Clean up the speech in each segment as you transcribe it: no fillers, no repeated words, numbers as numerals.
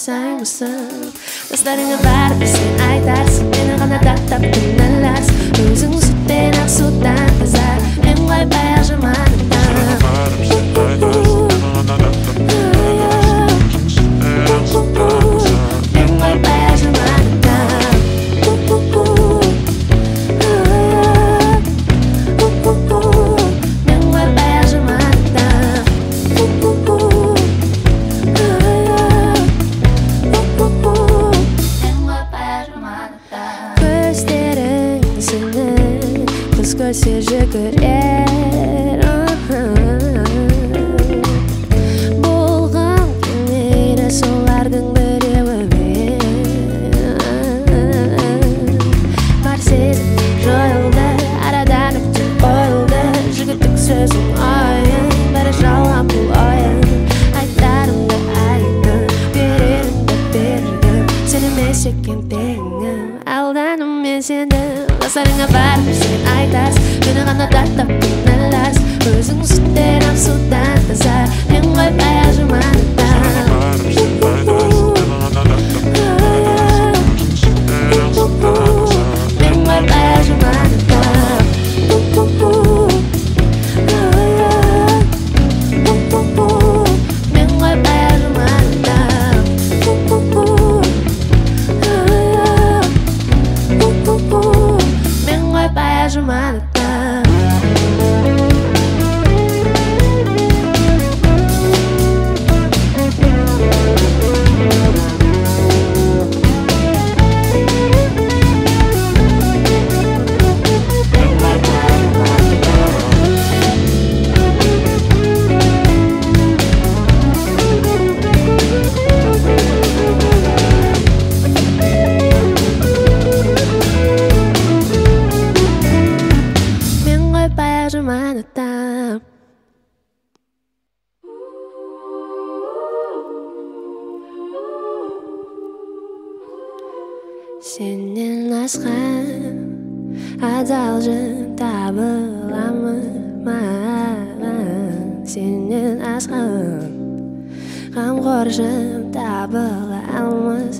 саймысың достарыңа бәрібір сен айтарсың мені ғана даттап күн аларсың өзің сүттен ақ судан таза мен ғой баяғы жаманаттан көзге жүгірер болғым келмейді солардың біреуімен бар сезім жойылды арадан нүкте қойылды жігіттік сөзің ойын бәрі жалған бұл ойын айтарымды айттым берерімді бердім сен емес екен теңім алданым мен сені достарыңа бәрібір сен айтарсың мені ғана даттап күн аларсың өзің сүттен ақ судан таза мен ғой баяғы жаманаттан мен ғой баяғы жаманаттан мен ғой баяғы жаманаттан баяғы жаманаттан сенен асқан адал жан табыла ма маған сенен асқан қамқор жан табыла алмас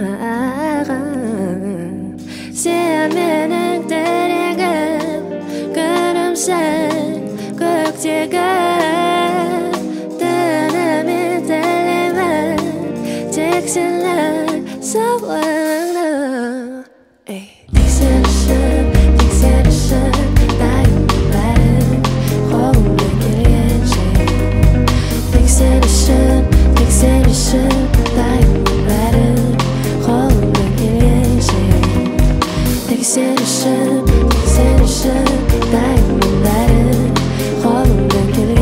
маған сен менің тірегім күнімсің көктегі түнімен тілеймін тек сенің саулығыңды тек сен үшін дайынмын бәрін қолымнан келгенше тек сен үшін дайынмын бәрін қолымнан келгенше тек сен үшін дайынмын бәрін қолымнан келгенше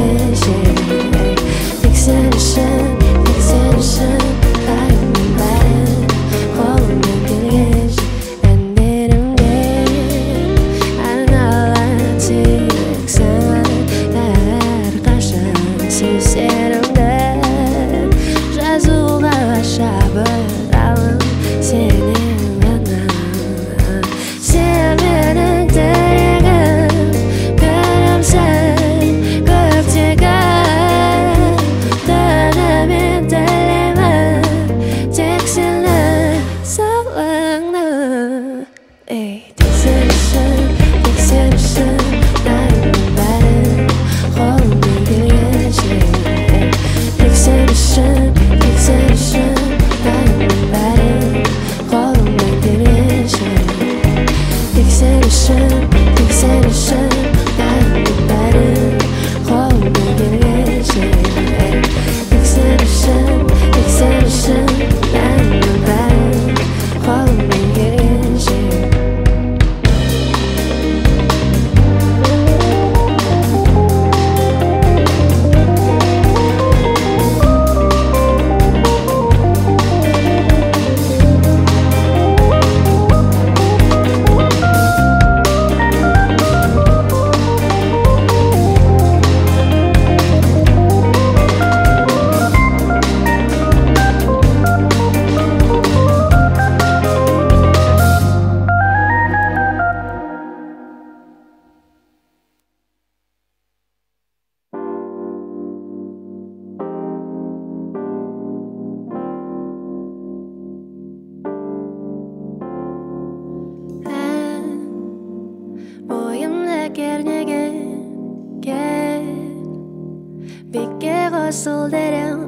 Бекке қосылдырым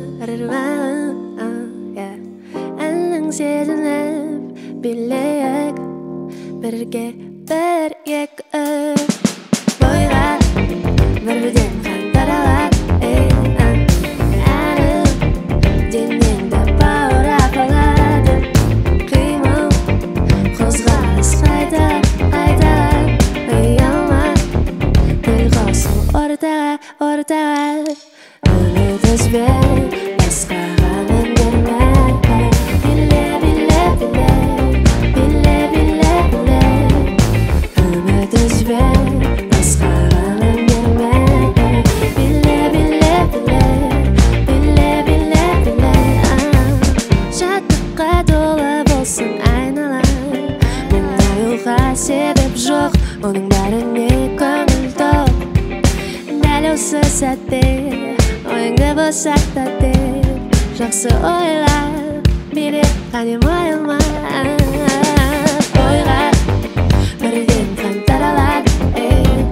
әннің сезініп билейік бірге бір екі бойға бірден қан таралады әнім денеңді баурап алады қимыл қозғалыс қайта ұялма тіл қосыл ортаға үміт үзбей басқаға мән бермей биле үміт үзбей басқаға мән бермей биле шаттыққа толы болсын айнала мұңаюға себеп жоқ оның бәріне көңіл тоқ дәл осы сәтте ойыңды босатта деп жақсы ойла биле қане ойылма ойға бірден қан таралады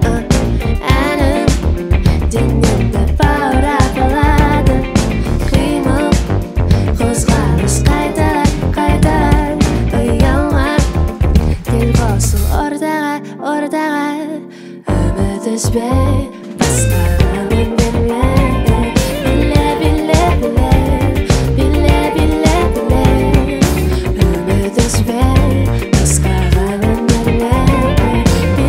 әнім денеңді баурап алады қимыл қозғалыс қайта ұялма тіл қосыл ортаға үміт үзбей басқаға мән бермей биле үміт үзбей басқаға мән бермей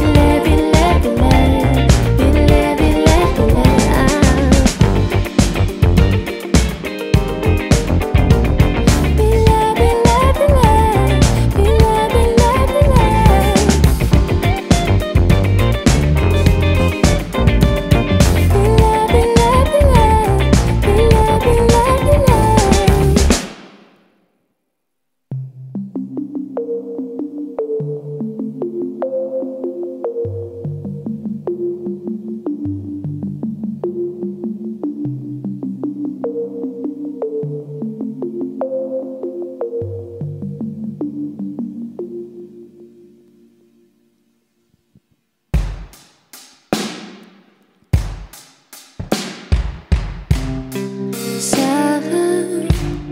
саған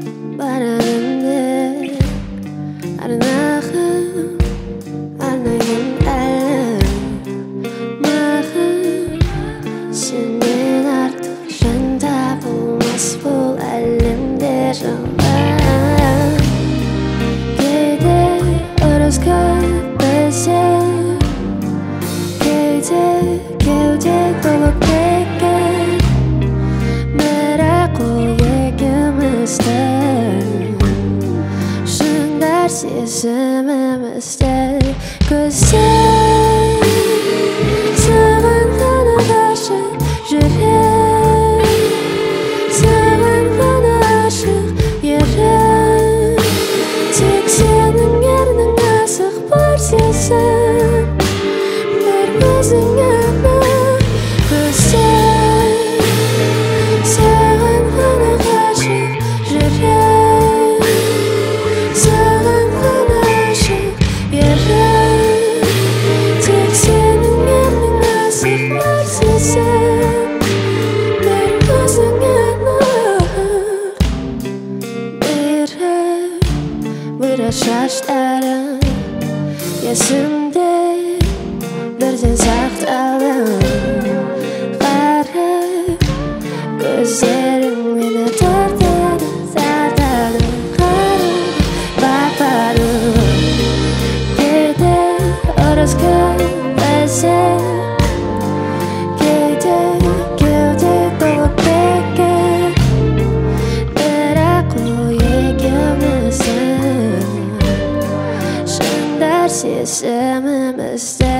барамын деп арнаймын әлі маған сенен артық жан табылмас бұл әлемде жалған кейде ұрыс көп білсе кейде кеуде толып кеткен бірақ ол екеумізді шыңдар сезімімізді көздер саған ғана ғашық жүрек саған ғана ашық ерік тек сенің ернің асық бар сезім бір өзіңе анық көздер саған ғана ғашық жүрек саған ғана ашық ерік тек сенің ернің асық бар сезім бір өзіңе анық бұйра шаштарың есімде бірден сақталды қарап көздерің мені тартады қарап бақпады кейде ұрыс көп білсе кейде кеуде толып кеткен бірақ ол екеуміздің шыңдар сезімімізді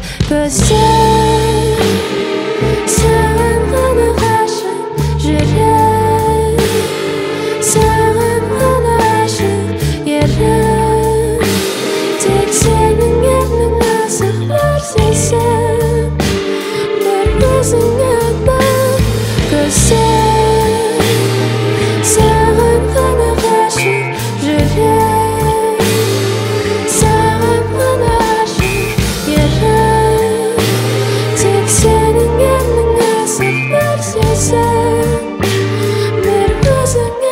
көздер саған ғана ғашық жүрек саған ғана ашық ерік тек сенің ернің асық бар сезім бір өзіңе анық көздер саған ғана ғашық жүрек саған ғана ашық ерік тек сенің ернің асық бар бар сезім бір өзіңе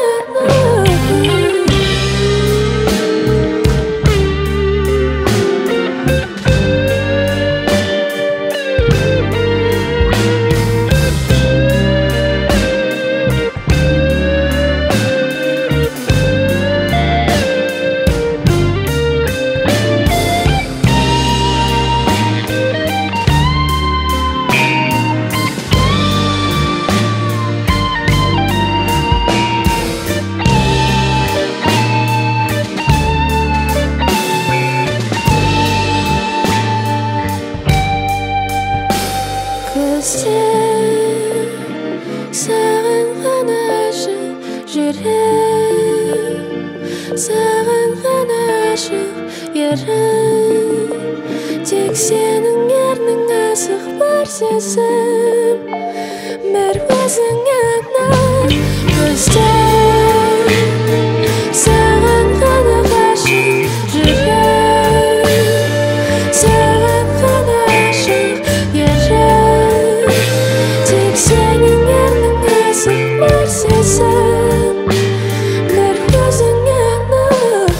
саған ғана ашық жүрек саған ғана ашық ерік тек сенің ернің асық бар сезім бір өзіңе арнап көздер саған ғана ғашық жүрек саған ғана ашық ерік тек сенің ернің асық бар сезім бір өзіңе арнап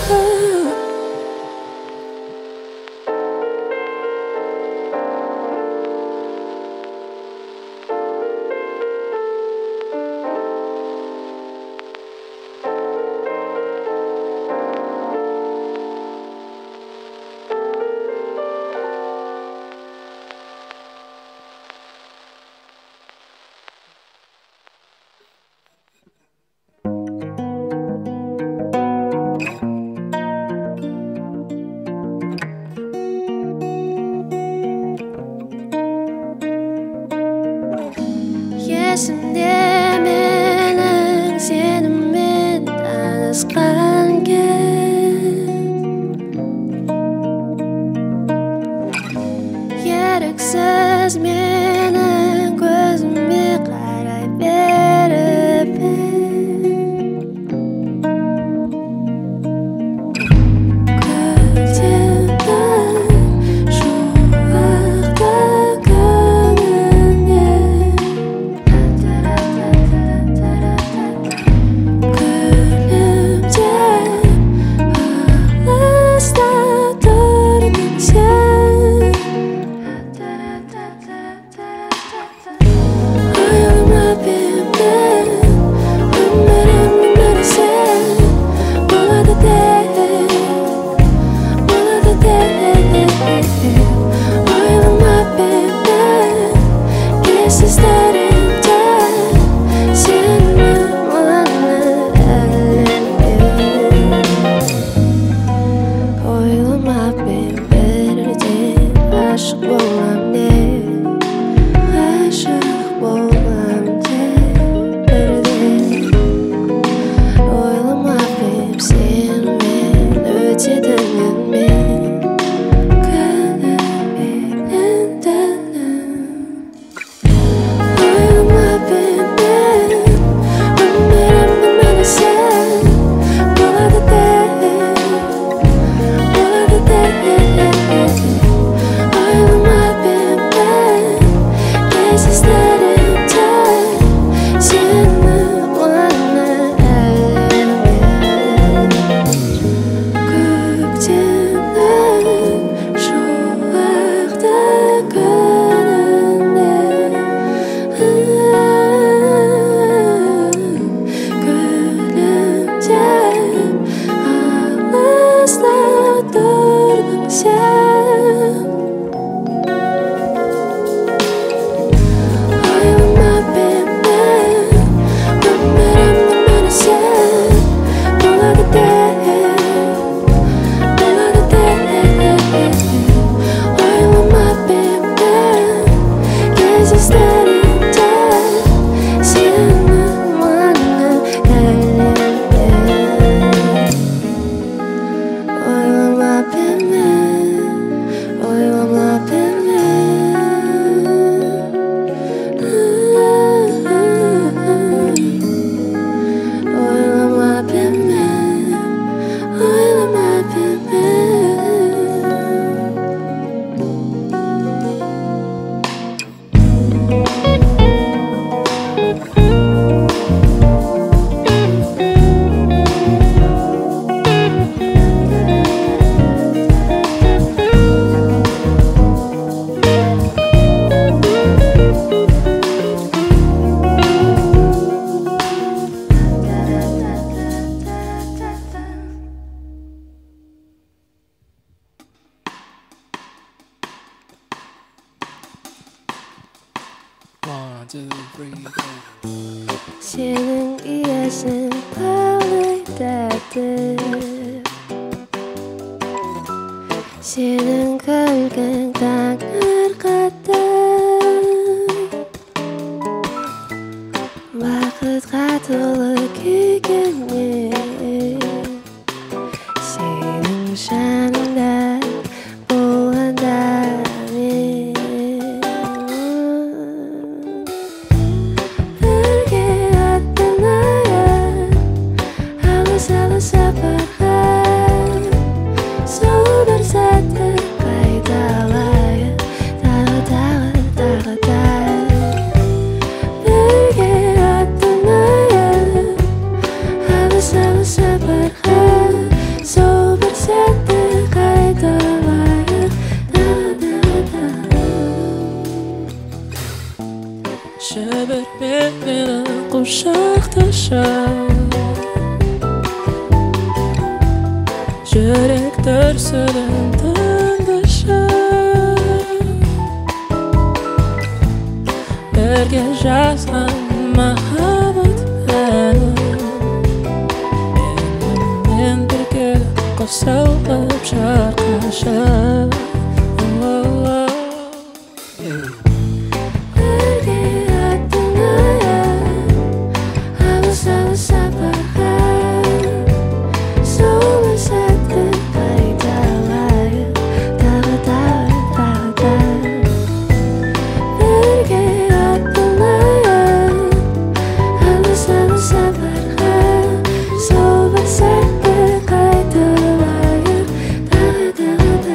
есімде менің сенімен танысқан кез еріксіз менің көзіме қарай беріп көктемнің шуақты күніне сенің иесің қалай тәтті, сенің күлкің таңыр қатты, бақытқа толы күйгенмен сенің жаныңда болғанда мен бірге аттанайық алыс-алыс сапарға, сол бір сәтті қайталайық тағы бірге аттанайық алыс-алыс сапарға, сол бір сәтті қайталайық тағы. Жіберме мені құшақташы, жүрек дүрсілін тыңдашы, бірге жазған махаббат әнін менімен бірге қосылып шырқашы. Бірге аттанайық алыс-алыс сапарға, сол бір сәтті қайталайық тағы. Бірге аттанайық алыс-алыс сапарға, сол бір сәтті қайталайық тағы.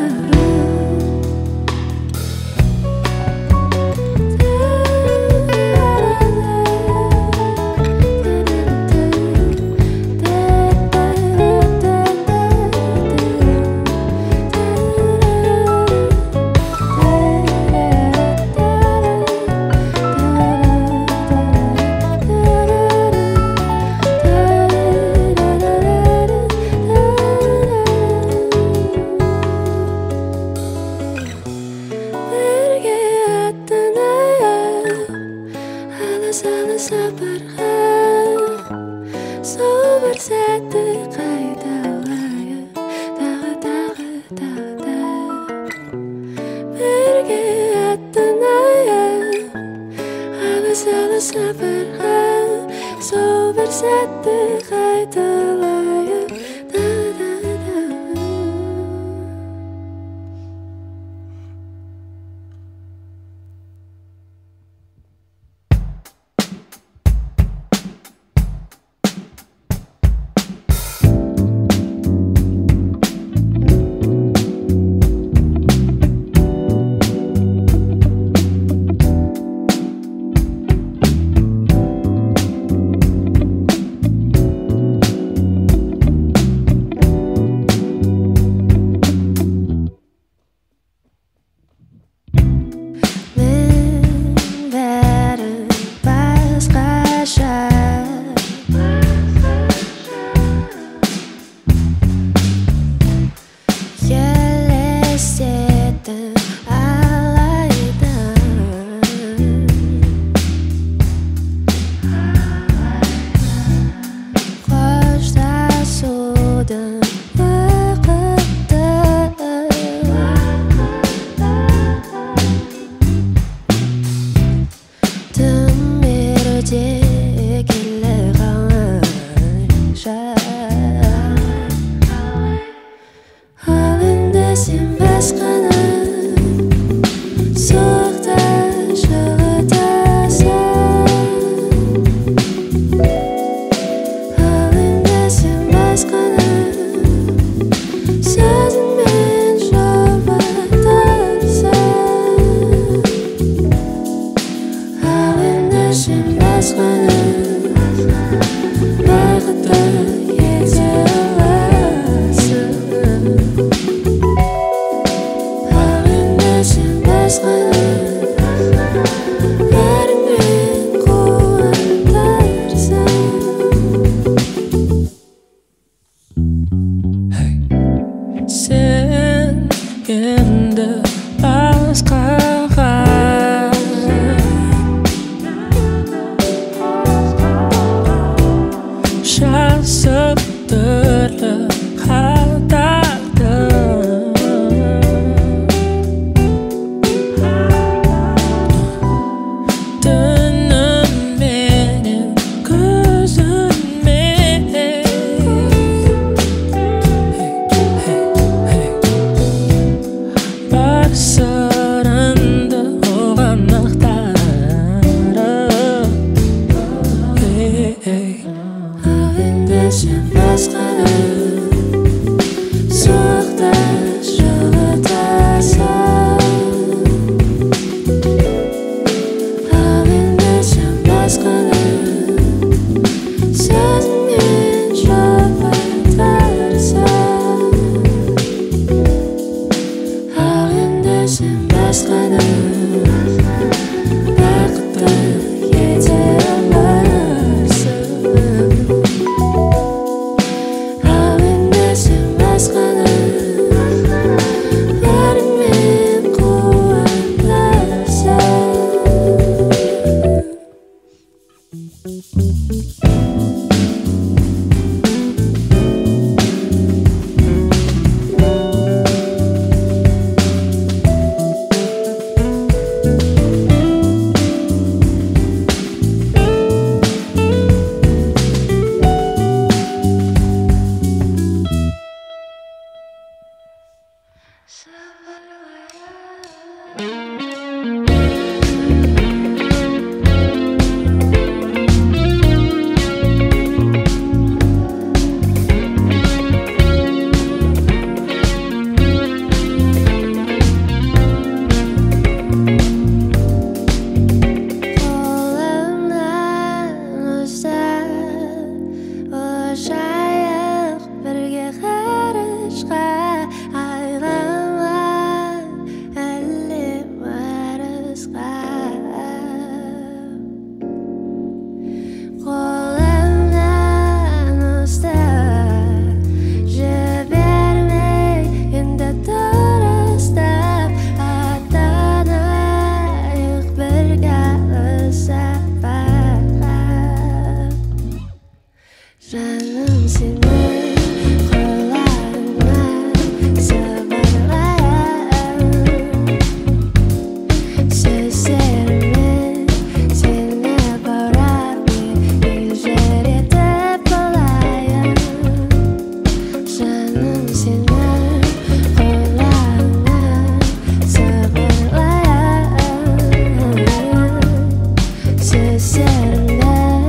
Бірге аттанайық алыс-алыс сапарға, сол бір сәтті қайталайық тағы. Бірге аттанайық алыс-алыс сапарға, сол бір сәтті қайталайық тағы. басып түрлі хаттарды түнімменен көзіңмен бар сырымды оған ақтарып ал енді сен басқаны суықта жылытасың ал енді сен басқаны сөзіңмен жұбатарсың ал енді сен басқаны бақытты ете аларсың ал енді сен басқаны бәріңмен қуантарсың жаным сені қолдарыңа сыбырлайын сөздеріммен сені баурап елжіретіп болайын жаным сені қолдарыңа сыбырлайын сөздеріммен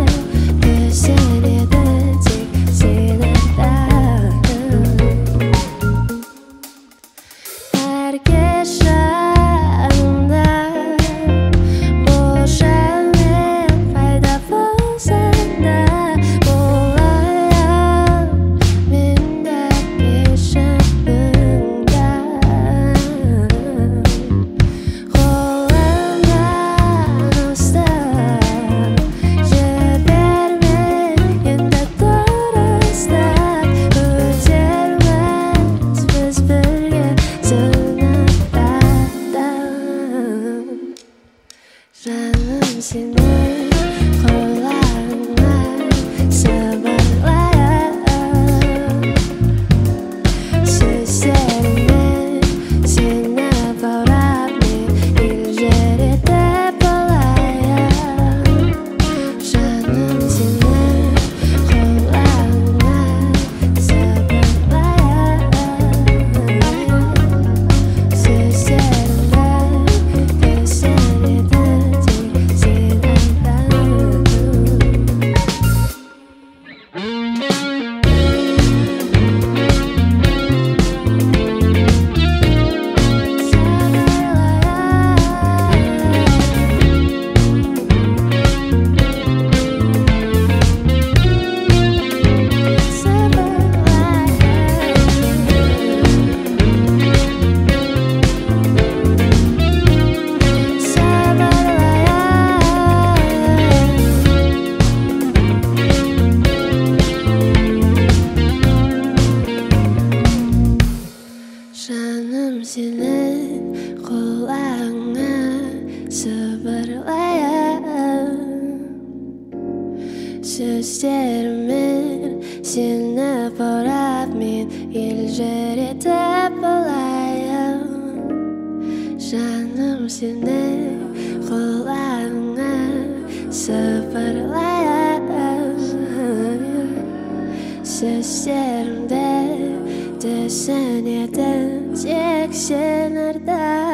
жаным сені қолдарыңа сыбырлайын сөздеріммен сені баурап елжіретіп болайын жаным сені қолдарыңа сыбырлайын жаным сенің қолаңа сыбырлайын сөздеріммен Сені бұрап мен елжіретіп болайын. Жаным сені құлағыңа сыбырлайын. Сөздерімді түсінетін тек сен арда.